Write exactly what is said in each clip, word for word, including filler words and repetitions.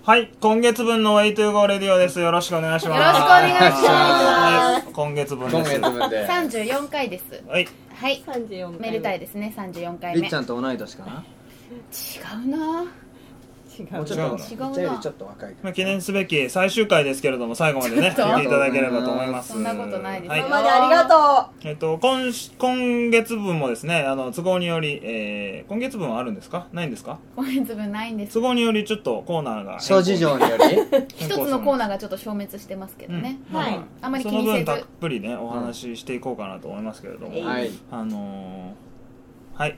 はい、今月分の ウェイトゥーゴー レディオです。よろしくお願いします。 よろしくお願いします。 はい、今月分です。 今月分でさんじゅうよんかいです。 はい。 はい。 さんじゅうよんかいめ。 めでたいですね。さんじゅうよんかいめ。 りっちゃんと同い年かな。 違うな。 違う。 もうちょっと違うな。 りっちゃんよりちょっと若い。 まあ記念すべき最終回ですけれども、最後までね聞いていただければと思います。 そんなことないです。 はい、 今までありがとう。えっと今今月分もですね、あの都合により、えー、今月分はあるんですか？ないんですか？ 今月分ないんです。 都合によりちょっとコーナーが諸事情により一つのコーナーがちょっと消滅してますけどね。 うん、はい。 あまり気そのにせず。 分たっぷりねお話ししていこうかなと思いますけれども、 はい。 あのー、はい。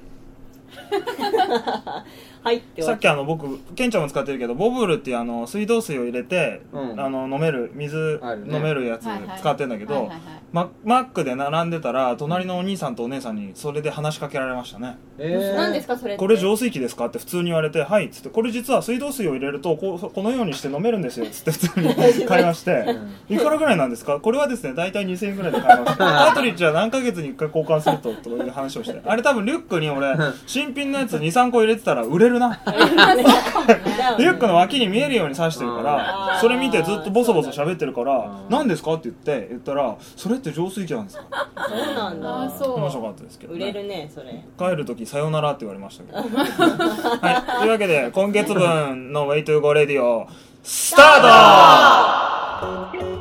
はいってさっきあの僕ケンちゃんも使ってるけどボブルっていうあの水道水を入れて、うん、あの飲める水、ね、飲めるやつ使ってるんだけど、マックで並んでたら隣のお兄さんとお姉さんにそれで話しかけられましたね。 えー、何ですかそれって？ これ浄水器ですかって普通に言われて、はいっつって、これ実は水道水を入れるとこうこのようにして飲めるんですよっつって普通に買いまして、いくらぐらいなんですか？これはですね大体にせんえんぐらいで買いました。カートリッジは何ヶ月にいっかい交換するとという話をして、あれ多分リュックに俺新品のやつにさんこ入れてたら売れるな。リュックの脇に見えるように刺してるからそれ見てずっとボソボソ喋ってるから何ですかって言って言ったらそれって浄水器なんですか？ そうなんだ。 そう面白かったですけど、ね、 売れるねそれ。 帰るときさよならって言われましたけどはい、というわけで今月分の ウェイトゥーゴー レディオスタート。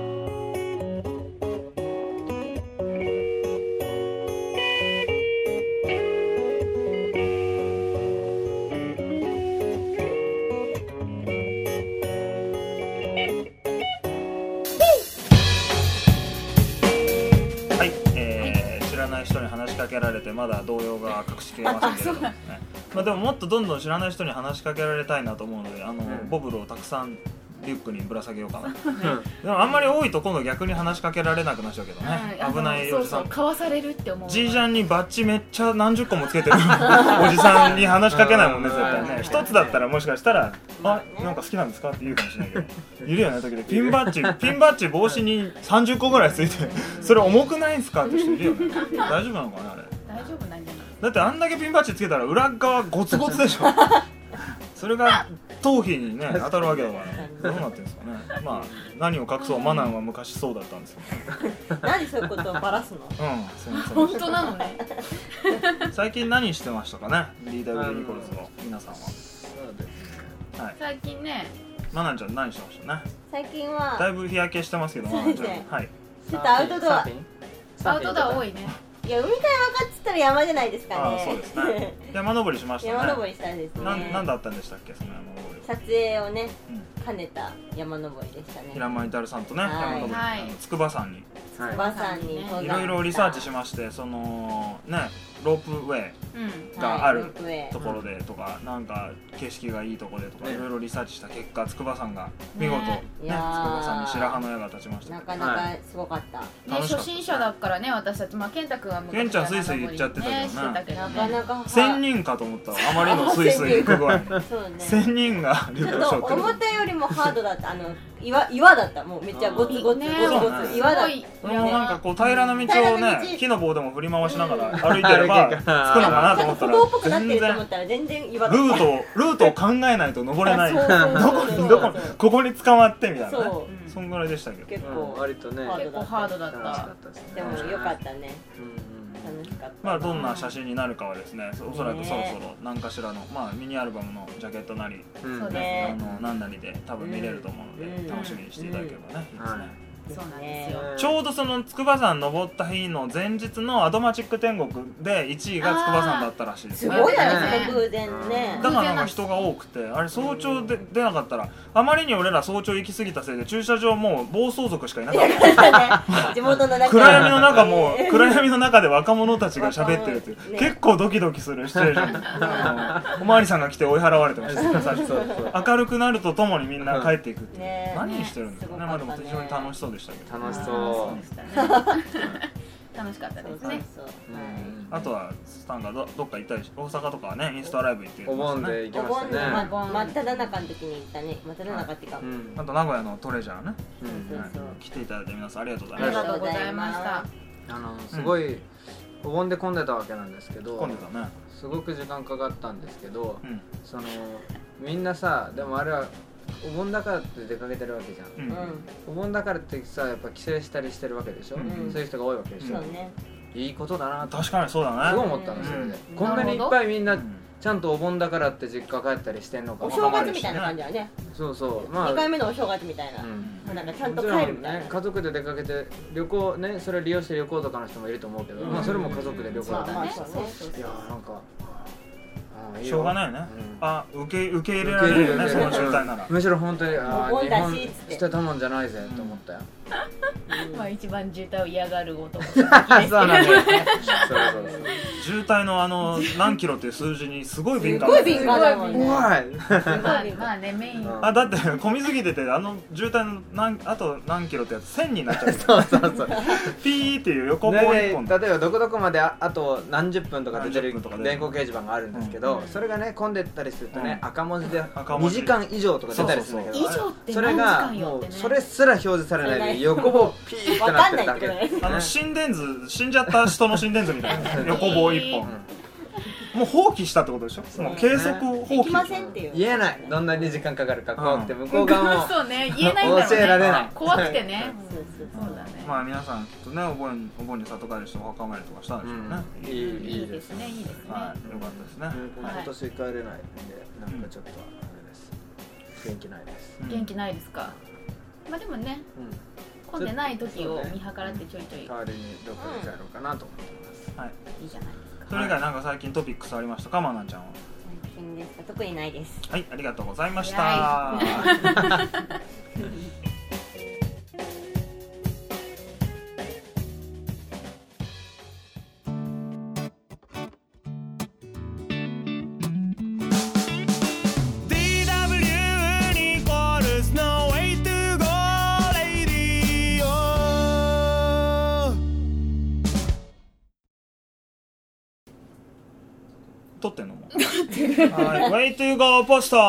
人に話しかけられてまだ動揺が隠しきれませんけれども、ね、まあでももっとどんどん知らない人に話しかけられたいなと思うのであの、うん、ボブルをたくさんリュックにぶら下げようかな、うん、でもあんまり多いと今度逆に話しかけられなくなっちゃうけどね、うん、危ないおじさん、 そうそうかわされるって思う。 じいちゃんにバッジめっちゃ何十個もつけてるおじさんに話しかけないもんね絶対ね。一つだったらもしかしたらあ、なんか好きなんですかって言うかもしれないけどいるよね時々ピンバッジピンバッジ帽子にさんじゅっこぐらいついてそれ重くないんすかって人いるよね。大丈夫なのかなあれ。 大丈夫なんじゃない？ だってあんだけピンバッジつけたら裏側ゴツゴツでしょそれが頭皮にね当たるわけだからどうなってるんですかね。まあ何を隠そうマナンは昔そうだったんですよ何そういうことをバラすの？ うんすいません。 本当なのね最近何してましたかね ディーダブリュー ニコルズの皆さんは。そうですね、はい、 最近ねマナンちゃん何してましたね。 最近はだいぶ日焼けしてますけどマナンちゃん、はい、 ちょっとアウトドアアウトドア多いね。 いや海海山かっつったら山じゃないですかね。 ああそうですね山登りしましたね。 山登りしたんですね。 な何だったんでしたっけその山登り。 撮影をね、うん、兼ねた山登りでしたね。 平間至さんとね、はい、山登り、はい、筑波山に筑波山にいろいろリサーチしましてそのねロープウェイがあるところでとか、うん、なんか景色がいいところでとかいろいろリサーチした結果筑波山が見事、ねね、筑波山に白羽の矢が立ちました。 なかなかすごかった、 はい、ね、初心者だからね私たち、まあ、健太君は昔ケンちゃんスイスイ行っちゃってたけどね、 なかなかせんにんかと思ったらあまりのスイスイ行く具合にせんにんがリュック背負ってる。 思ったよりもハードだった。あの岩岩だった。もうめっちゃゴツゴツゴツゴツ岩だった。 もうなんかこう平らな道をね木の棒でも振り回しながら歩いてれば着くのかなと思ったら全然ルートをルートを考えないと登れない。どこにどこここに捕まってみたいなね。そんぐらいでしたけど。 結構割とね結構ハードだった。 でも良かったね。楽しかった。 まあどんな写真になるかはですね、おそらくそろそろ何かしらのまあミニアルバムのジャケットなり、あの何なりで多分見れると思うので楽しみにしていただければねいいですね。 そうなんですよ。 ちょうどその筑波山登った日の前日のアドマチック天国でいちいが筑波山だったらしいです。 すごいよね偶然ね。 だからなんか人が多くてあれ早朝で出なかったらあまりに俺ら早朝行き過ぎたせいで駐車場もう暴走族しかいなかった地元の中暗闇の中も暗闇の中で若者たちが喋ってるっていう、ね、結構ドキドキするシチュエーションおまわりさんが来て追い払われてました明るくなるとともにみんな帰っていくっていう、ね、何してるんですか ね, ねまあでも非常に楽しそうでしたけど楽しそう楽しかったですね。 あとはなんか ど, どっか行ったり大阪とかはねインスタライブ行ってお盆で行きましたね。 真っ只中の時に行ったね。真っ只中っていうか、 あと名古屋のトレジャーね来ていただいて皆さんありがとうございました。 ありがとうございました。 あのすごいお盆で混んでたわけなんですけど混んでたね。 すごく時間かかったんですけど、そのみんなさでもあれはお盆だからって出かけてるわけじゃん、 うんうんお盆だからってさやっぱ帰省したりしてるわけでしょ、 うんそういう人が多いわけでしょ、 そうねいいことだなって確かにそうだねすごい思ったのそれで、 うんこんなにいっぱいみんなうんちゃんとお盆だからって実家帰ったりしてんのかお正月みたいな感じだねそうそうまあにかいめのお正月みたいな、 うんもうなんかちゃんともちろん帰るみたいな、 ね、家族で出かけて旅行ねそれ利用して旅行とかの人もいると思うけど、 うんまあそれも家族で旅行だまあまあね、 そうねいやなんかあーいいよしょうがないよね、 うんあ受け受け入れられるよねその渋滞ならむしろ本当にあーお盆だし日本っつって捨てたもんじゃないぜと思ったよ、 まあ一番渋滞を嫌がる男そうなんだよそうそうそう渋滞のあの何キロっていう数字にすごい敏すごい感だよね敏感だもんね怖いまあまあねメインうんあだって混みすぎててあの渋滞の何あと何キロってやつせんになっちゃうそうそうそうピーっていう横棒で一本例えばどこどこまでああと何十分とか出てる何十分とか出てる電光掲示板があるんですけど、 うんそれがね混んでったりするとね、 うん赤文字でに赤文字じかん以上とか出たりするんだけど以上ってそれ何時がもう間よってねそれすら表示されないで横棒ピーってなってるだけわかんないってことあの心電図死んじゃった人の心電図みたいな横棒一本うんもう放棄したってことでしょもう計測を放棄行きませんっていう言えないどんなに時間かかるか怖くて向こう側もそうね言えないんだろうね教えられない怖くてねそうそうそうだねまあ皆さんきっとねお盆お盆に里帰りしてお墓参りとかしたんでしょうね、 うんいいいいですねいいですねはいよかったですね、 うん今年帰れないんでなんかちょっとあれです元気ないですうん元気ないですかまあでもねうん混んでない時を見計らってちょいちょい代わりにどっかで帰ろうかなと思ってますはい、 いいじゃないですかそれ以外なんか最近トピックスありましたかまなちゃんは最近ですか特にないですはいありがとうございましたは撮ってんのもうはいWay to go ポスト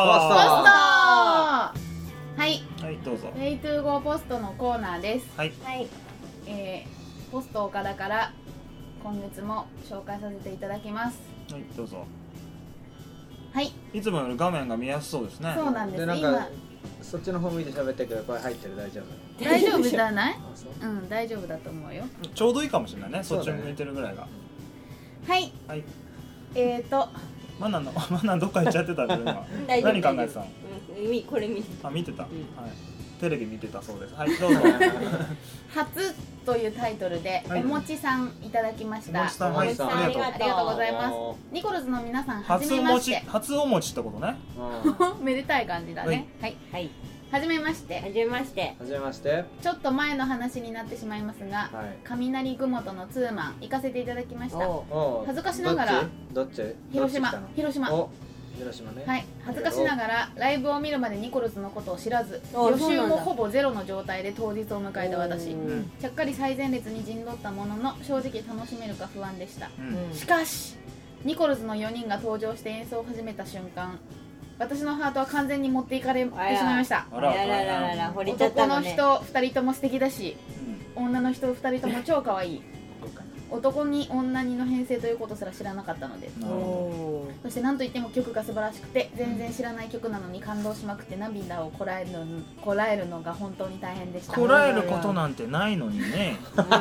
ポストポストはいはいどうぞ Way to go ポストのコーナーですはいはいえー、ポスト岡田から今月も紹介させていただきますはいどうぞはいいつもより画面が見やすそうですねそうなんですでなんか今そっちの方向いて喋ってるけどこれ入ってる大丈夫大丈夫じゃないあそううん大丈夫だと思うよちょうどいいかもしれないねそっちそうだね向いてるぐらいがはいはいえーとマナのマナどっか行っちゃってたんで今大丈夫何考えてたのうんみこれ見てあ見てた、 んはいテレビ見てたそうですはいどうぞ初というタイトルではいおもちさんいただきましたおもちさんはいおもちさんありがとうありがとうございますおーニコルズの皆さんはじ初おもちめまして初おもちってことねうんめでたい感じだねはいはいはじめましてはじめましてはじめましてちょっと前の話になってしまいますがはい雷雲とのツーマン行かせていただきましたおうおう恥ずかしながらどっちどっち広島どっち来たの広島お広島ねはい恥ずかしながらライブを見るまでニコルズのことを知らずあ予習そうなんだもほぼゼロの状態で当日を迎えた私うんちゃっかり最前列に陣取ったものの正直楽しめるか不安でしたうんしかしニコルズのよにんが登場して演奏を始めた瞬間私のハートは完全に持っていかれてしまいましたあらあららららら惚れちゃったのね男の人ふたりとも素敵だし女の人ふたりとも超可愛いそうか男に女にの編成ということすら知らなかったのでなるほおーそして何といっても曲が素晴らしくて全然知らない曲なのに感動しまくって涙をこらえるのこらえるのが本当に大変でしたこらえることなんてないのにね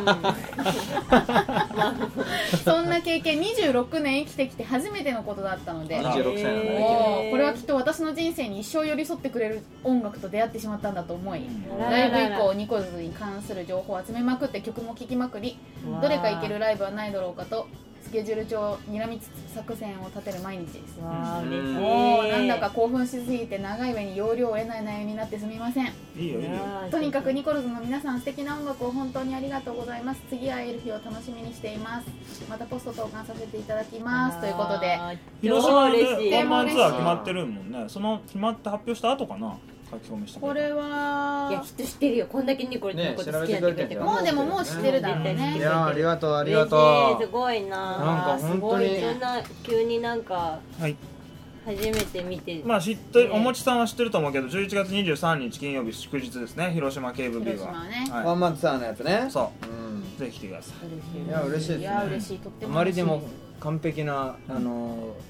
そんな経験にじゅうろくねん生きてきて初めてのことだったのであらにじゅうろくさいなのへねもうこれはきっと私の人生に一生寄り添ってくれる音楽と出会ってしまったんだと思いうんあらライブ以降ニコルズに関する情報を集めまくって曲も聴きまくりどれか行けるライブはないだろうかとスケジュール帳をにらみつつ作戦を立てる毎日ですわー嬉しいもうなんだか興奮しすぎて長い上に容量を得ない内容になってすみませんいいよいいよとにかくニコルズの皆さん素敵な音楽を本当にありがとうございます次会える日を楽しみにしていますまたポスト投函させていただきますということで広島で超嬉しいワンマンツアー決まってるもんねその決まって発表した後かな書き込みしたこれいやはきっと知ってるよこんだけニコルのこと好きになってくれてるもうでももう知ってるだろういねやありがとうありがと嬉しいすごいななんか本当にそんな急になんかはい初めて見てまあ知ってねおもちさんは知ってると思うけどじゅういちがつにじゅうさんにち金曜日祝日ですね広島 ケーブイビー は広島はねはうワンマンツアーのやつねいそうんうぜひ来てくださいいや嬉しいですねいや嬉しいとってあもまりにも嬉しいです完璧なあの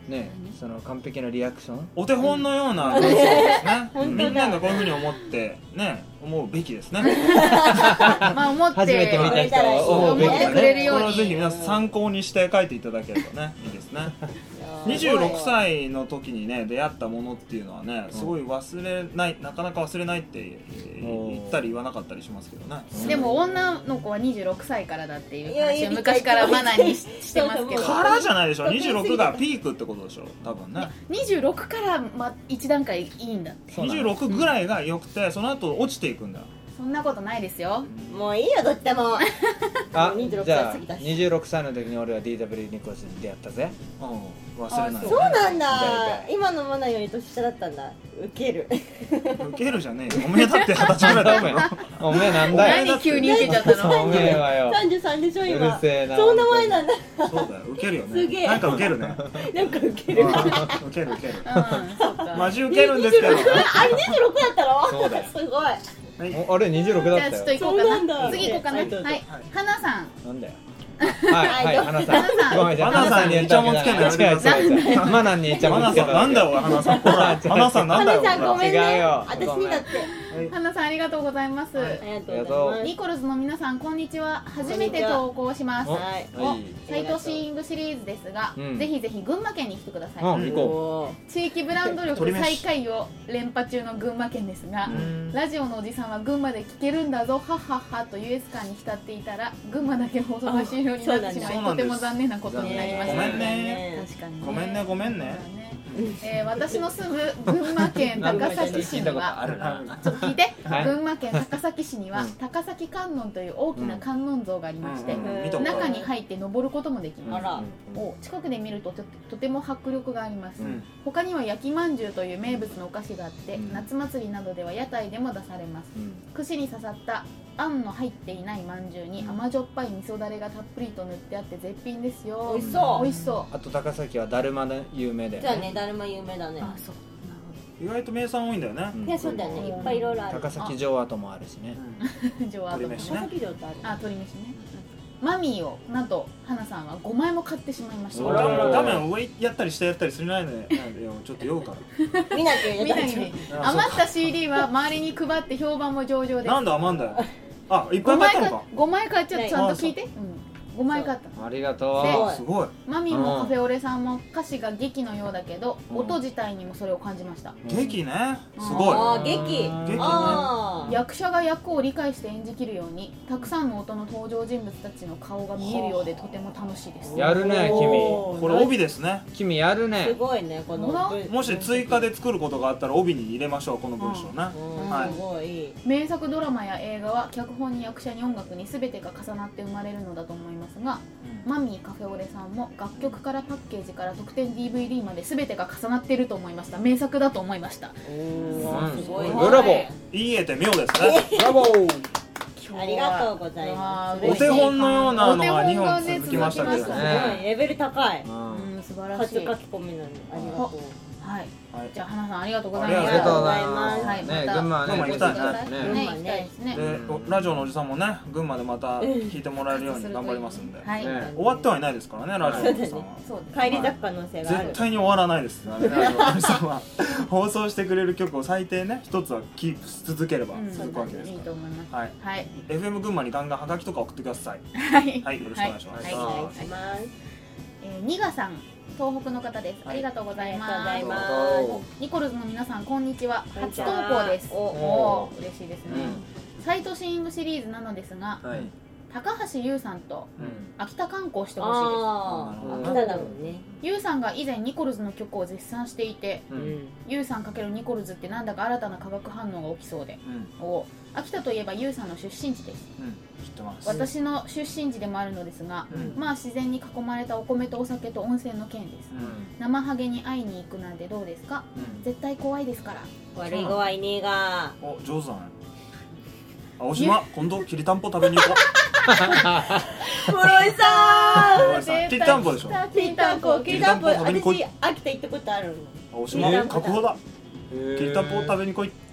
ねその完璧なリアクションお手本のような感想ですね、 うんみんながこういうふうに思ってね思うべきですねまあ思って初めて見た人は思うべき思ってだねくれるようにこれをぜひ皆さん参考にして書いていただけるとねいいですねにじゅうろくさいの時にね出会ったものっていうのはねすごい忘れないなかなか忘れないって言ったり言わなかったりしますけどねでも女の子はにじゅうろくさいからだっていういやいや話を昔からマナーにししてますけどからじゃないでしょにじゅうろくがピークってことでしょ多分ねにじゅうろくからま一段階いいんだってにじゅうろくぐらいが良くてその後落ちていくんだよそんなことないですよもういいよどっちでもあにじゅうろくじゃあ歳過ぎたしにじゅうろくさいの時に俺は ディーダブリュー ニコルズに出会ったぜうん忘れないあそうなんだ大体今のマナより年下だったんだウケるウケるじゃねえよおめえだって二十歳ぐらいだよおめえなんだよ何急に受けちゃったのおめえはよさんじゅうさんでしょう今るせえなそんな前なんだそうだよウケるよねすげえなんかウケるねなんかウケるうんウケるウケるうんそうかマジウケるんですけどあれにじゅうろくだったのそうだよすごいおあれにじゅうろくだじゃあちょっとったよ行こうかなそうなんだ次行こうかなはいどうぞはい花さんなんだよはいはい花さん花さんごめんじゃあ花さんにイチャモンつけんのやめてください違う違う違うマナにイチャモン花つけたさんなんだよおい花さんほら花さんなんだよ花さんごめん違うねよ私にだって花さんありがとうございます、 ありがとうございますニコルズの皆さんこんにちは初めて投稿しますおはいおはいサイトシーイングシリーズですが、 うんぜひぜひ群馬県に来てください、 うん行こおー地域ブランド力鳥飯最下位を連覇中の群馬県ですが、 うんラジオのおじさんは群馬で聞けるんだぞはっはっはと ユーエス 間に浸っていたら群馬だけ放送が終了になってしまいそうなんですとても残念なことになりましたごめんね確かにねごめんねごめんねそうだねえー私の住む群馬県高崎市にはあるなちょっと聞いて、 はい群馬県高崎市には、 うん高崎観音という大きな観音像がありまして、 うんうん見たことある中に入って登ることもできます、 あらお近くで見るとととても迫力があります、 うん他には焼きまんじゅうという名物のお菓子があって、 うん夏祭りなどでは屋台でも出されますうん串に刺さったあんの入っていないまんじゅうに甘じょっぱい味噌だれがたっぷりと塗ってあって絶品ですよ美味しそう美味しそうあと高崎はだるまで有名だよじゃあねだるま有名だねあそう意外と名産多いんだよねうんいやそうだよねいっぱいいろいろある高崎城跡もあるしねなるほど上鶏飯高崎城ってあるあ鶏飯ねマミーをなんと花さんはごまいも買ってしまいました画面画面上やったり下やったりするないのでちょっと酔うから見なきゃいけみなんいなにあ余った シーディー は周りに配って評判も上々ですなんだ余んだよあいっぱ 5 い買枚買ったのかごまい買っちゃっはいちゃんと聞いて、うん、ごまい買ったありがとでうすごいマミーもカフェオレさんも歌詞が劇のようだけど、 うん音自体にもそれを感じました、 劇ねすうごいあー劇劇ねあー役者が役を理解して演じきるようにたくさんの音の登場人物たちの顔が見えるようでとても楽しいですやるね君おーこれ帯ですね君やるすねごいねこのほら文もし追加で作ることがあったら帯に入れましょうこの文章ねうんはいすごい名作ドラマや映画は脚本に役者に音楽に全てが重なって生まれるのだと思いますが、マミーカフェオレさんも楽曲からパッケージから特典 ディーブイディー まで全てが重なっていると思いました名作だと思いましたおーすごいねブラボーいいえて妙ですねブラボーありがとうございますお手本のようなのがにほんお手本がね続きましたけど続きまねすごいレベル高いうんうん素晴らしい初書き込みなのにありがとうはいはいじゃあ花さんありがとうございあますありがとうございますはいまたね群馬はね群馬行きたいねねね行きたいですねでおラジオのおじさんもね群馬でまた聞いてもらえるように頑張りますんではいね終わってはいないですからねラジオのおじさんはそうです帰り咲く可能性がある絶対に終わらないですラジオのおじさんは放送してくれる曲を最低ね一つはキープし続ければうん続くわけですいいかと思いますらはいはいエフエム 群馬にガンガンはがきとか送ってくださいはいはいよろしくお願いしますはいお願いしますえーニガさん東北の方です、 はいありがとうございますありがとうございますどニコルズの皆さんこんにちはこんにち初投は稿ですおおー嬉しいですね、 うサイトシーイングシリーズなのですが、 はい高橋優さんとうん秋田観光してほしいですあなるほどあ秋田だもんね優さんが以前ニコルズの曲を絶賛していてううんん優さん×ニコルズってなんだか新たな化学反応が起きそうでうんお秋田といえば優さんの出身地ですうん知ってます私の出身地でもあるのですが、 うんまあ自然に囲まれたお米とお酒と温泉の県ですうん生ハゲに会いに行くなんてどうですかうん絶対怖いですから悪い子はいねえがお上手だね青島今度きりたんぽ食べに行こ室井さうきりたんぽでしょんきりたんぽきりたんぽきりたんぽ食べに来い私秋田行ったことあるの青島確保だきりたんぽ食べに来い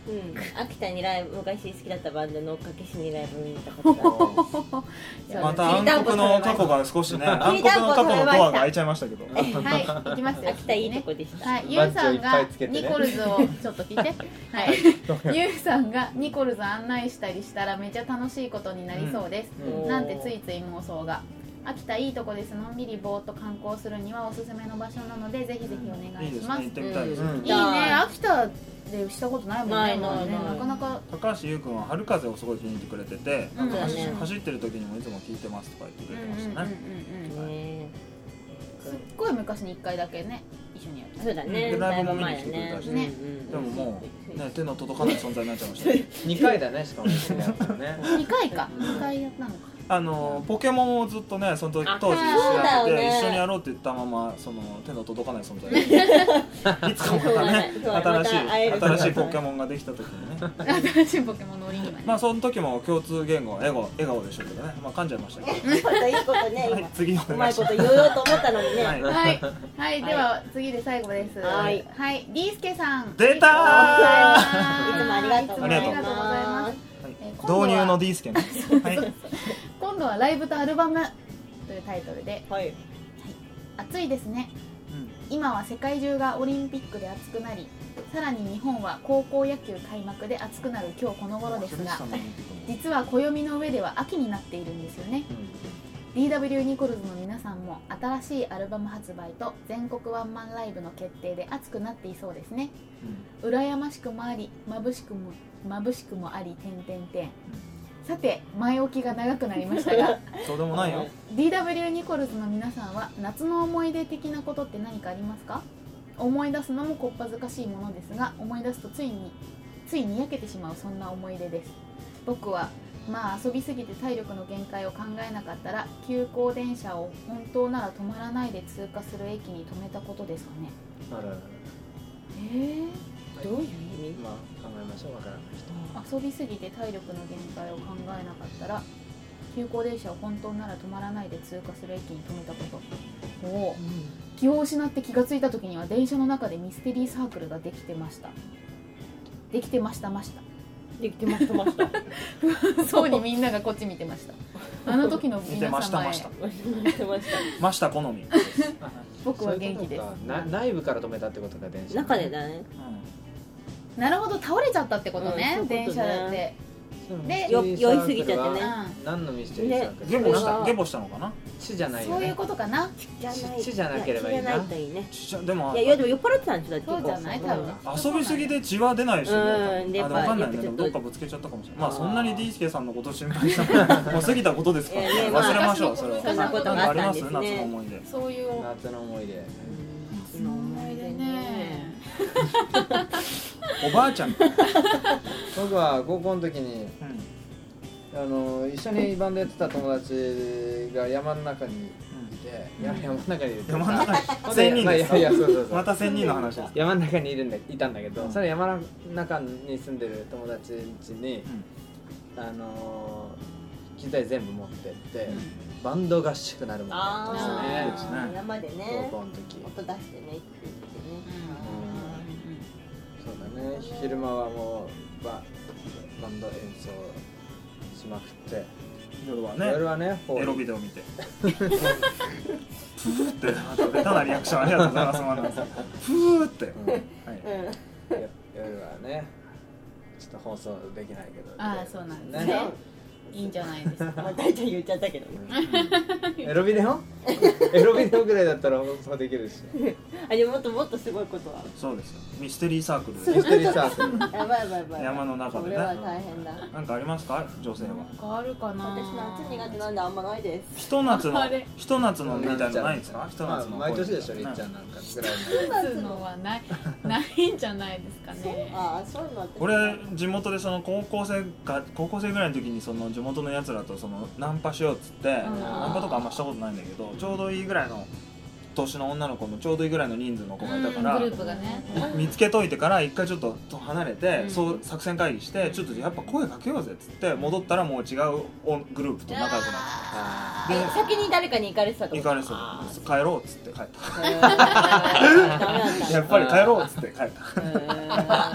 うん、秋田にライブ昔好きだったバンドの追っかけしにライブ見たことあるまた暗黒の過去が少しね暗黒の過去のドアが開いちゃいましたけどはい行きますよ。 秋田いいとこでした、 はい、ゆうさんがバッジをいっぱいつけてねニコルズをちょっと聞いてはいゆうさんがニコルズ案内したりしたらめちゃ楽しいことになりそうです、 うんなんてついつい妄想が。秋田いいとこです。のんびりぼーっと観光するにはおすすめの場所なのでぜひぜひお願いします。 いいですね行ってみたいですね、 うんいいね、秋田でしたことないもんね。 ないないもうねないなかなか。 高橋優君は春風をすごい気に入ってくれてて、 うんそうだね走ってる時にもいつも聞いてますとか言ってくれてましたね、 うんうんうんうんねすっごい昔にいっかいだけね一緒にやった。 そうだね、 でライブも見にだいぶ来てくれたしねでももう、ね、手の届かない存在になっちゃいましたねにかいだねしかも一緒にやったのねにかいかにかいやったのか。 あのポケモンをずっとねその時あ当時一緒にそうだやってて、 よね一緒にやろうって言ったままその手の届かない存在でいつかまたねそうだね新しいまた会える新しいポケモンができた時にね新しいポケモンの折にはね。 まあその時も共通言語は笑顔笑顔でしょうけどねまあ噛んじゃいましたけどいいこといいことねはい今次おうまい願いしますこと言おうと思ったのにね、 はいはい、はい、では次で最後です。 はいはい、リースケさん。 出たーいつもありがとうございますいつもありがとうございます。 はいえー今度は導入の D スケねはい今度はライブとアルバムというタイトルではい暑いですね。 うん今は世界中がオリンピックで暑くなり、さらに日本は高校野球開幕で暑くなる今日この頃ですが、実は暦の上では秋になっているんですよね。ディーダブリュー ニコルズの皆さんも新しいアルバム発売と全国ワンマンライブの決定で熱くなっていそうですね。羨ましくもあり眩しくも眩しくもあり点々点。さて前置きが長くなりましたがそうでもないよディーダブリュー ニコルズの皆さんは夏の思い出的なことって何かありますか？思い出すのもこっぱずかしいものですが、思い出すとついについにやけてしまうそんな思い出です。僕はまあ遊びすぎて体力の限界を考えなかったら急行電車を本当なら止まらないで通過する駅に止めたことですかね。 あらららえー、 どういう意味まあ考えましょうわからない人遊びすぎて体力の限界を考えなかったら急行電車を本当なら止まらないで通過する駅に止めたこと。おお、気を失って気がついた時には電車の中でミステリーサークルができてました。できてましたましたできてましたましたそうにみんながこっち見てました。あの時の見てました皆様へましたできてましたました好み、 僕は元気です。 そういうことかな内部から止めたってことか電車中でだねなるほど、倒れちゃったってことね、 うんそういうことね電車で。でよ酔いすぎちゃってねう何のミステリーサークルゲボしそれはたゲボしたのかな血じゃないよねんそういうことかな。 じゃない血じゃなければいいな血じゃないといいねちっちゃでもいやいやでも酔っ払ってたんでしょだってそうじゃない多分。 遊びすぎで血は出ないでしょ、 うんあでやっぱも分かんないねやっぱちょっとでもどっかぶつけちゃったかもしれないまあそんなに D スケさんのこと心配したらもう過ぎたことですから、 いやねまあ忘れましょうそれはそんなことなんかありますがあったんですね夏の思い出そういう夏の思い出夏の思い出ね。 おばあちゃん、うん、 僕は高校の時にあの一緒にバンドやってた友達が山の中にいて、 うんや山の中にいるっていうか山の中にまあ仙人ですかいやいやそうそうそうまた仙人の話です山の中にいるんだいたんだけど、 うんそれ山の中に住んでる友達ん家に、あのー、機材全部持ってって、バンド合宿なるものだったんですあねですねー山でね高校の時音出してねって言ってねそうだね昼間はもうババンド演奏しまくって夜はね夜はねホールエロビデオ見てふーってあとベタなリアクションありがとうございますマナーさんふーって、 うんはいうんよ夜はねちょっと放送できないけどああそうなんですね。いいんじゃないですか。 まあ大体言っちゃったけどねエロビデオエロビデオぐらいだったら放送できるしあでももっともっとすごいことはそうですよミステリーサークルミでステリーサークルやばいやばいやばい山の中でねこれは大変だなんかありますか女性はなんかあるかな。 私夏苦手なんであんまないですひと夏のあれひと夏のみたいなのないんですかひとまあ夏の毎年でしょねりっちゃんなんかぐらい夏のはないないんじゃないですかね。 ああそういうの私俺地元でその高校生が高校生ぐらいの時にその地元のやつらとそのナンパしようっつってナンパとかあんましたことないんだけどちょうどいいぐらいの年の女の子のちょうどいいぐらいの人数の子がいたからうんグループがね。 見つけといてから一回ちょっと離れて、 うんそう作戦会議してちょっとやっぱ声かけようぜっつって戻ったらもう違うグループと仲良くなあってでえ先に誰かに行かれてたと行かれてあた帰ろうっつって帰ったーダメなんだやっぱり帰ろうっつって帰ったへー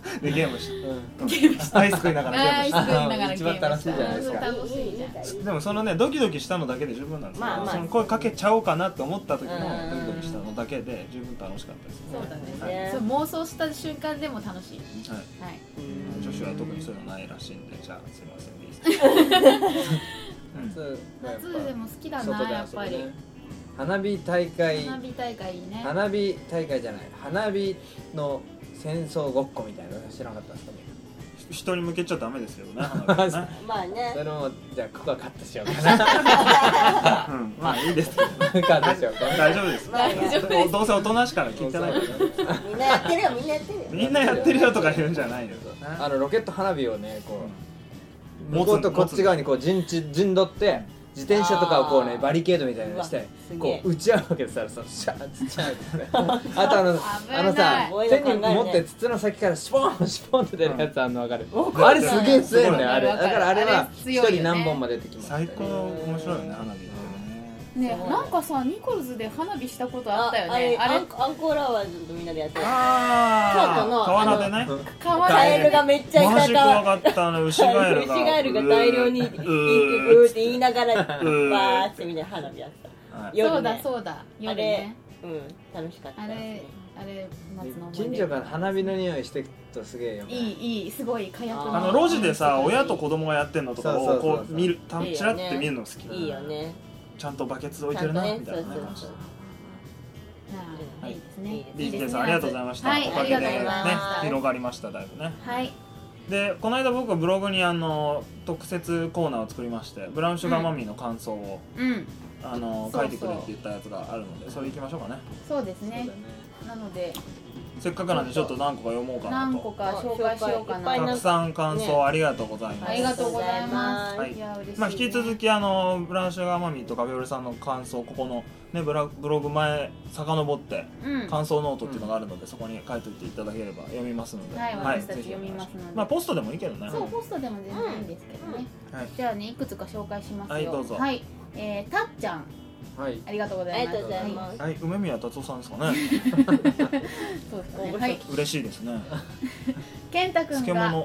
でゲームしうんゲームしたアイス食いながらゲームしアイス食いながらゲーム一番楽しいじゃないですか楽しいじゃんたでもそのねドキドキしたのだけで十分なんですよ、 まあまあその声かけちゃおうかなって思った時のうんドキドキしたのだけで十分楽しかったですね。 そうだね、 ねそう妄想した瞬間でも楽しい。 はい、 はい女子は特にそういうのないらしいんで、じゃあすいませんでいいですか夏夏でも好きだ外でなやっぱり遊ぶね花火大会花火大会いいね。 花火大会じゃない花火の戦争ごっこみたいなの知らなかったですかね。 人に向けちゃダメですけどね、花火ねまあねそれもじゃあここはカットしようかなうん、まあいいですけどカットしようかな大丈夫です、 まあいやどうどうせおとなしから聞いてないからみんなやってるよみんなやってるよみんなやってるよとか言うんじゃないよ、 あのロケット花火をねこう持つ向こうとこっち側にこう陣地陣取って自転車とかをこうねあーバリケードみたいなのにしてうわすげこえう打ち合うわけですからさシャーッつっちゃうってあとあの危ないあのさすごい手にの考えるね持って筒の先からシュポンシュポンって出るやつあんの分かるうんあれすげえ強いんだよあれわかるだからあれはあれ一強いよね人何本までできます最高面白いよね、花火ってね。 ね、なんかさニコルズで花火したことあったよあね。あれあれアンアンコールアワーずっとみんなでやってるあ京都のー川原でね、 川カエルがめっちゃいマジたか怖かったあの牛ガエルが牛ガエルが大量にいてううーーって言いながらバーーってみんな花火やってたはいそう夜ねだそうだ夜ね。 うん楽しかったあれですねあれ夏の思い出。 近所から花火の匂いしてくとすげえよねいいいいすごい火薬の。 あの路地でさ親と子供がやってんのとかをそうそうそうそうこう見るたいいよねチラって見るの好き。 いいよねちゃんとバケツ置いちゃんとねてるなみたいそうそうな感じそうあーいいですね。 いいいいですありがとうございました。 はいおかげでねありがとうございます広がりましただいぶね。 はい。 でこの間僕はブログにあの特設コーナーを作りましてブラウンシュガーマミーの感想を、 うんあのそうそう書いてくれって言ったやつがあるのでそれ行きましょうかね。 そうですねそうだね。 なのでせっかくなんでちょっと何個か読もうかなと。 何個か紹介しようかな。 いっぱいたくさん感想ありがとうございます。 ありがとうございます。 はいいや嬉しいね。 まあ、引き続きあのブラウンシュガーマミーとカフェオレさんの感想ここの、ね、ブラブログ前遡ってうん。 感想ノートっていうのがあるので、そこに書いておいていただければ読みますので、 はい私たちぜひ読みますのでまあポストでもいいけどね。 そうポストでも全然いいんですけどね。 はいじゃあねいくつか紹介しますよ。 はいどうぞはい。えーたっちゃんはいありがとうございます。 ありがとうございますはい、梅宮達夫さんですかね。 そうですね。はい。 嬉しいですね。 健太くんが漬物。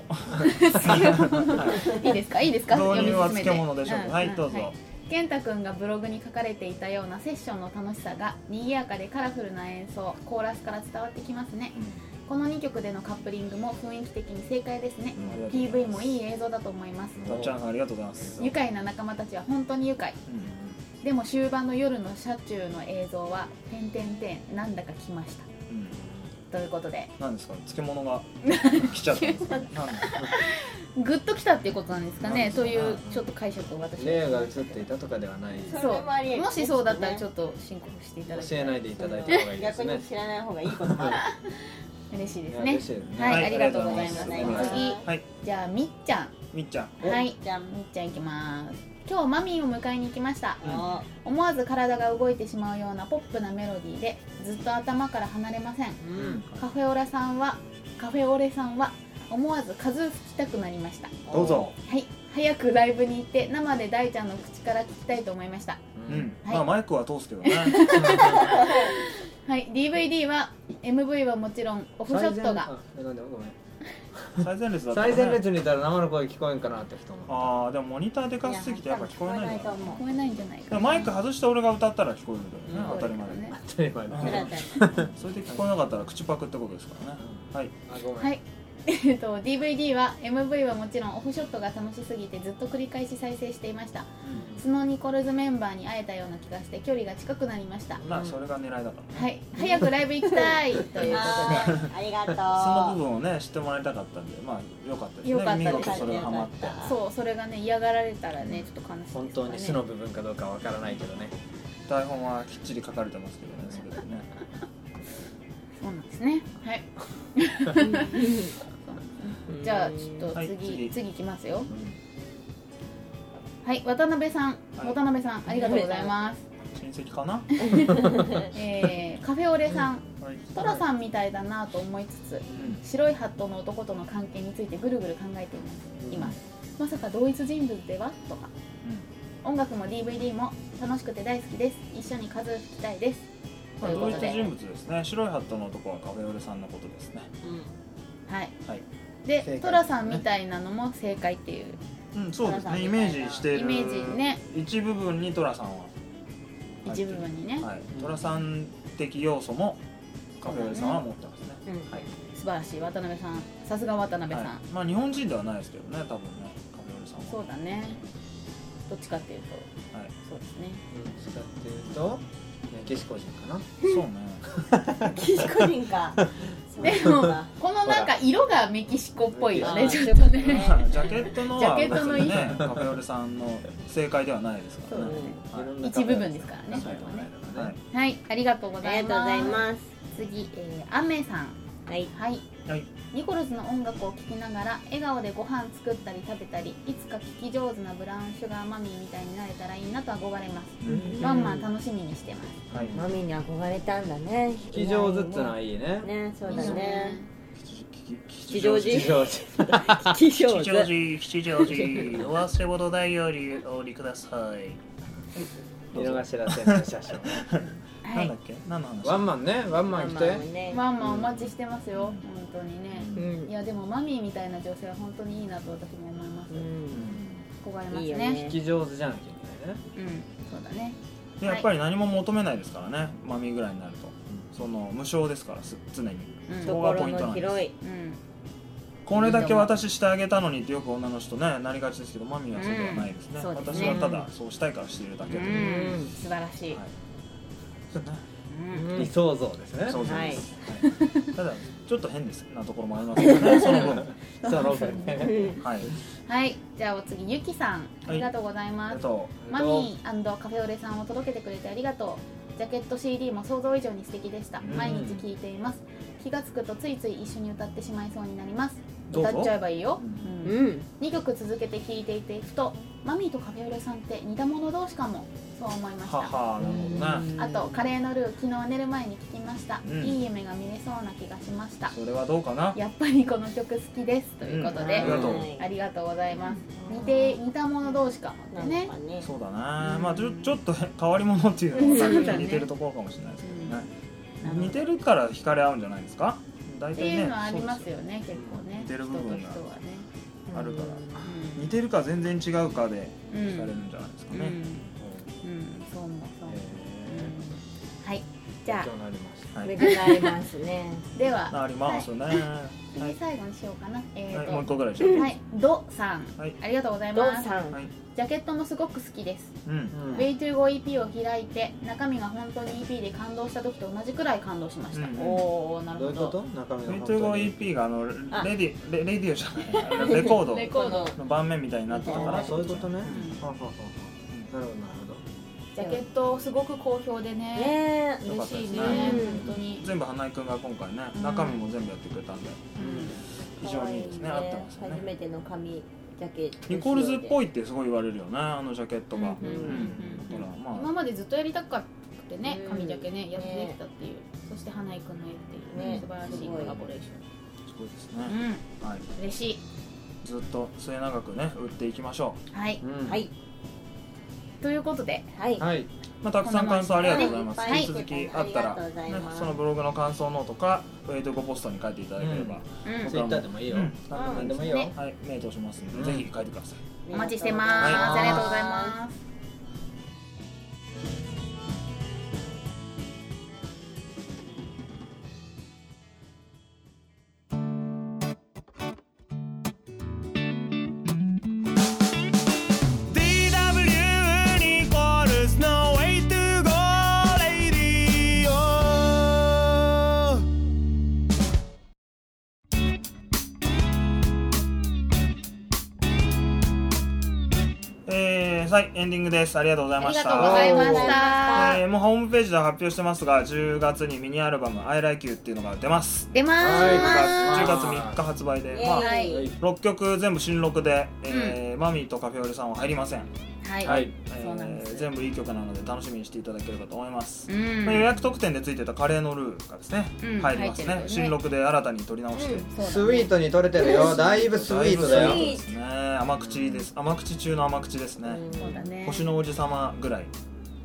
いいですかいいですか導入は読み進めて漬物でしょうけど、はい、 んんどうぞ。 健太くんがブログに書かれていたようなセッションの楽しさが賑やかでカラフルな演奏コーラスから伝わってきますね。このにきょくでのカップリングも雰囲気的に正解ですね。 うんピーブイ もいい映像だと思います。 たっちゃんさんありがとうございます。 愉快な仲間たちは本当に愉快。でも終盤の夜の車中の映像は「てんてんてん」なんだか来ましたうんうんということでなんですか漬物が来ちゃったんですか。なんでグッと来たっていうことなんですかねといううんちょっと解釈を私はレイが映っていたとかではないそうそれもありえるもしそうだったらちょっと申告していただきたい教えないでいただいた方がいいですね逆に知らない方がいいこともある嬉しいですいやね嬉しいですねはい、 はいありがとうございますありがとうございます次はい、 じゃあみっちゃんみっちゃん。 おはいじゃんみっちゃんいきます今日マミーを迎えに行きましたあ思わず体が動いてしまうようなポップなメロディーでずっと頭から離れませんうんカフェオレさんはカフェオレさんは思わず数吹きたくなりましたどうぞ。 はい早くライブに行って生で大ちゃんの口から聞きたいと思いましたうん、 はいまあマイクは通すけどね。 はい ディーブイディー は エムブイ はもちろんオフショットがあえなんでごめん最前列だったらね。 最前列にいたら生の声聞こえんかなって人もああ、でもモニターでかすぎてやっぱ聞こえないんだな。 と思聞こえないんじゃないかなでもマイク外して俺が歌ったら聞こえるけどね、 うん当たり前ね当たり前だうんそれは確かにそれで聞こえなかったら口パクってことですからね。はい。 あごめんはいえっと ディーブイディー は エムブイ はもちろんオフショットが楽しすぎてずっと繰り返し再生していましたスノーニコルズメンバーに会えたような気がして距離が近くなりましたまあそれが狙いだからね。 はい早くライブ行きたいということではいありがとうその部分をね知ってもらいたかったんで、まあ良かったですね。 良かったです見事それがハマってよか。ったそうそれがね嫌がられたらねちょっと悲しいですからね本当に素の部分かどうかわからないけどね台本はきっちり書かれてますけどね、それでね。 そうなんですねはいそうなんですねじゃあちょっとはい次、 次次いきますよはい渡辺さん、 はい渡辺さんありがとうございます、 親戚かな。 えー、カフェオレさんはい。 トラさんみたいだなと思いつつうん白いハットの男との関係についてぐるぐる考えていますいますまさか同一人物ではとか音楽も ディーブイディー も楽しくて大好きです一緒に数吹きたいですという同一ことで人物ですね。白いハットの男はカフェオレさんのことですね。 うんはいはい、 で正解トラさんみたいなのも正解っていううん、そうですトラさんね、イみたいなメージしているイメージね一部分にトラさんは一部分にね、 はい、トラさん的要素もカフェオレさんは持ってますね。 うんはい、 素晴らしい渡辺さん、さすが渡辺さん、 はい、まあ日本人ではないですけどね、多分ね、カフェオレさんは。 そうだね、どっちかっていうとはい、 そうですね。 どっちかっていうとメキシコ人かな。 そうね。 メキシコ人かでもこのなんか色がメキシコっぽいよね、 あーちょっとね。 ジャケットのジャはケットの別にね、カフェオレさんの正解ではないですからね。 そうだねはい一部分ですからね。 そうだねはいはい、ありがとうごあざいりがとうございます。 ます次、えー、アメさん。 はいはい。 はい、 ニコルズの音楽を聴きながら笑顔でご飯作ったり食べたり、いつか聴き上手なブラウンシュガーマミーみたいになれたらいいなと憧れます。 うんワンマン楽しみにしてます。 はい、 マミに憧れたんだね聞き上手ってのはいいね。 ねそうだね吉吉祥寺吉祥寺。 吉祥吉祥寺寺、吉祥寺、お忘れ物ないようにお降りください。 井の頭線の車掌。 はいなんだっ。け、何の話。 ワンマンね、ワンマン来て。 ねワンマンお待ちしてますよ、本当にね。 うんいやでもマミーみたいな女性は本当にいいなと私も思います。 うん憧れますいいよね。 ね聞き上手じゃなきゃいけないね。 うん、そうだね。 でやっぱり何も求めないですからね、マミーぐらいになると。その無償ですから、す常に。 うん、 そこがポ心イントなんです。 の広いうん、 これだけ私してあげたのにってよく女の人ねなりがちですけど、マミーはそうではないですね。 うんそうですね私はただそうしたいからしているだけで。 うはいん、素晴らしい。 そうねうん理想像ですね。 そうそうはいです。はいただちょっと変ですなところもありますけどね、その分。 その分ね。 はい。 はい、じゃあお次ゆきさん、ありがとうございあます。 りがとマミー&カフェオレさんを届けてくれてありがとう。ジャケット シーディー も想像以上に素敵でした。 うん毎日聴いています。気がつくとついつい一緒に歌ってしまいそうになります。 どうぞ歌っちゃえばいいよ。 ううんうんにきょく続けて聴いていてふとマミーとカフェオレさんって似た者同士かも、そう思いましはた。 はなるほどね。 あとカレーのルー、昨日寝る前に聴きました、 うんいい夢が見れそうな気がしました。 それはどうかな。 やっぱりこの曲好きですということで、 うんありがとうありがとうございます。似て似た者同士かもってね。 ねそうだね。まあちょちょっと変わり者っていうのがそうだね似てるところかもしれないですけどね。 うん似てるから惹かれ合うんじゃないですか。大って体ね。 いうのはありますそうよね、結構ね。 似てる部分が人と人はね。 あるから。 う似てるか全然違うかでん惹かれるんじゃないですかうん、 ね。 うん、そう思うそう思う。 えうんはい、じゃ勉強になりました。 ーはい勉強になりますねあではありますね。 次最後にしようかな。えはい、もう一ー個ぐらいしよう。 と、はい、ドさん、 はいありがとうございドます。 さんはい。 ジャケットもすごく好きです。 うん。 うん Way to Go イーピー を開いて中身が本当に イーピー で感動した時と同じくらい感動しました。 うんおお、なるほど。 どういうこと？中身がミ本当に。 ートゴー イーピー があのレあディレレディオじゃないレコードレコード。 の盤面みたいになってたからあ、そういうことね。 んはあはあはあなるほどなるジャケットすごく好評でね。 ねえ嬉しいね、 よかったですね本当に。 全部花井くんが今回ねうん中身も全部やってくれたんでうん非常にいいですね合ってますよね初めての紙ジャケットニコルズっぽいいってすごい言われるよねあのジャケットがうんうんうんうんだからま今までずっとやりたかってね、 うん紙ジャケねやってできたっていう、そして花井くんの絵っていう、 ね素晴らしいコラボレーシあすごいですョン。 ねうん、 はい嬉しい。 ずっと末永くね売っていきましょはい、 ほど。うんはいということで、 はいはい。 うまあたくさん感想ありがとうございますはい引き続きあったらありがとうございねますそのブログの感想ノートかウェイトゴポストに書いていただければうん、 ツイッターでもいいよ。 うん何でもいいよ。 ねはい目通しますんでうんぜひ書いてくださいお待ちしてます。 はいありがとうございます。 えー、はいエンディングですありがとうございましたありがとうございましえた。 ーもうホームページで発表してますがじゅうがつにミニアルバム「I Like You」っていうのが出ます出まはいーす。 じゅうがつみっか発売で、まあ、 はいろっきょく全部新録で、えーマミーとカフェオレさんは入りません、 はい。 はい。 えそうなんですー全部いい曲なので楽しみにしていただければと思います、 うん。 まあ予約特典でついてたカレーのルーがですね、 うん入りますね入ってるよね新録で新たに撮り直して、 そうだねスイートに取れてるよ。だいぶスイートだよだいぶス。イートですね甘口です甘口中の甘口ですね、 そうだね。 星の王子様ぐらい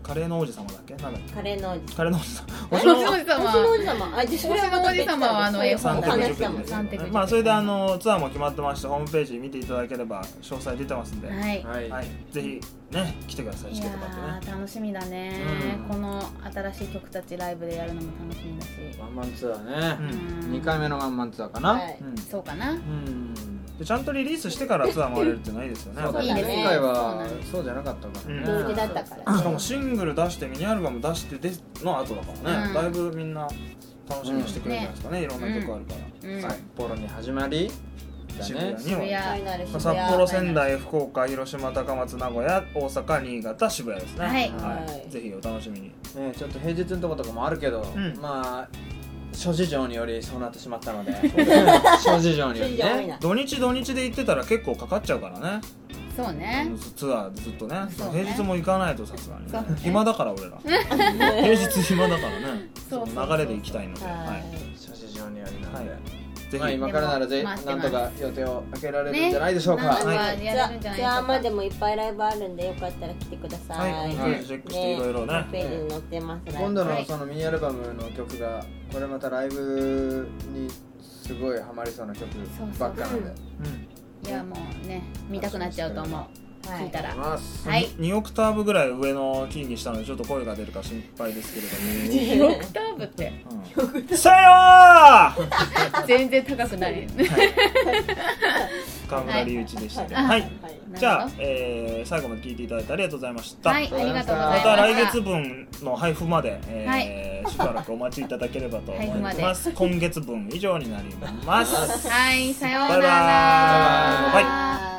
カレーの王子様だっけなんだっけカレーの王子カレーの王子様星の王子様星の王子様あ、じゃ星の王子様はあの絵本三の話手塾でだもん三手塾まあそれであのツアーも決まってましてホームページ見ていただければ詳細出てますんで、 はいはい、 はい、ぜひね来てください。 いやチケット買ってね。 ー楽しみだね、 うんこの新しい曲たちライブでやるのも楽しみだし、 ワンマンツアーね、 うんにかいめのワンマンツアーかな、 はいうんそうかな、 うんでちゃんとリリースしてからツアー回れるってないいですよね。 そうだねいいですね今回はそうなんですそうじゃなかったからね、 うん同時だったからしかもシングル出してミニアルバム出してでの後だからね、 うんだいぶみんな楽しみにしてくれるんじゃないですかね、いろんな曲あるから、 うん札幌に始まりだね渋谷には渋谷ファイナル渋札谷幌、仙台、福岡、広島、高松、名古屋、大阪、新潟、渋谷ですね。 はいはいぜひお楽しみに。 ねちょっと平日のとことかもあるけど、 うんまあ諸事情によりそうなってしまったので諸事情によりね諸事情多いな土日土日で行ってたら結構かかっちゃうからね。 そうねツアーずっとね。 そうね平日も行かないとさすがに、 そうね暇だから俺ら。平日暇だからね。 そうそうそうの流れで行きたいので、 ははい諸事情によりなので、 はいぜひ、 まあ今からならぜでも待ってますなんとか予定を開けられるんじゃないでしょうか、 ねはいなんかやれるんじゃないでしょうかツアーまでもいっぱいライブあるんでよかったら来てください。 はいはいチェックしていろいろねホームページに載ってます。ライブ今度はいのそのミニアルバムの曲がこれまたライブにすごいハマりそうな曲ばっかなんでうんいやもうね見たくなっちゃうと思う、 はい聞いたらいますはいにオクターブぐらい上のキーにしたのでちょっと声が出るか心配ですけれどもにオクターブってうんさよー全然高くない河村隆一でしたけど、 はいはい、 はいじゃあ、えー最後まで聞いていただいてありがとうございました、 はいありがとうございましたまた来月分の配布まで、えーはしばらくお待ちいただければと思い配布までます今月分以上になりますはいさようならバイバイバイバイバイ